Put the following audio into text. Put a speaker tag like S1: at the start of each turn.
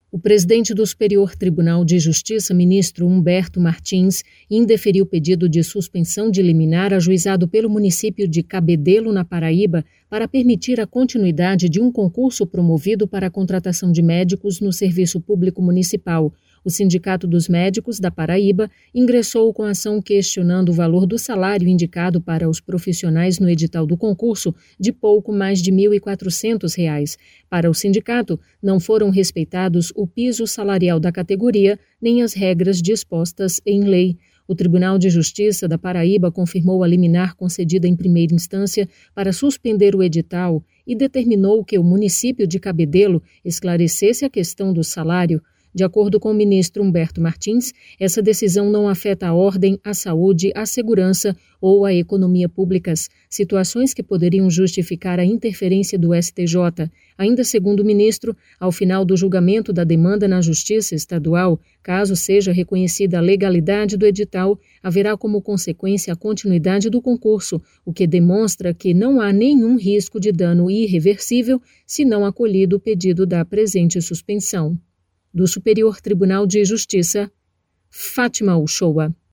S1: O presidente do Superior Tribunal de Justiça, ministro Humberto Martins, indeferiu o pedido de suspensão de liminar ajuizado pelo município de Cabedelo, na Paraíba, para permitir a continuidade de um concurso promovido para a contratação de médicos no Serviço Público Municipal. O Sindicato dos Médicos da Paraíba ingressou com ação questionando o valor do salário indicado para os profissionais no edital do concurso, de pouco mais de R$ 1.400. Para o sindicato, não foram respeitados o piso salarial da categoria nem as regras dispostas em lei. O Tribunal de Justiça da Paraíba confirmou a liminar concedida em primeira instância para suspender o edital e determinou que o município de Cabedelo esclarecesse a questão do salário. De acordo com o ministro Humberto Martins, essa decisão não afeta a ordem, a saúde, a segurança ou a economia públicas, situações que poderiam justificar a interferência do STJ. Ainda segundo o ministro, ao final do julgamento da demanda na Justiça Estadual, caso seja reconhecida a legalidade do edital, haverá como consequência a continuidade do concurso, o que demonstra que não há nenhum risco de dano irreversível se não acolhido o pedido da presente suspensão. Do Superior Tribunal de Justiça, Fátima Uchoa.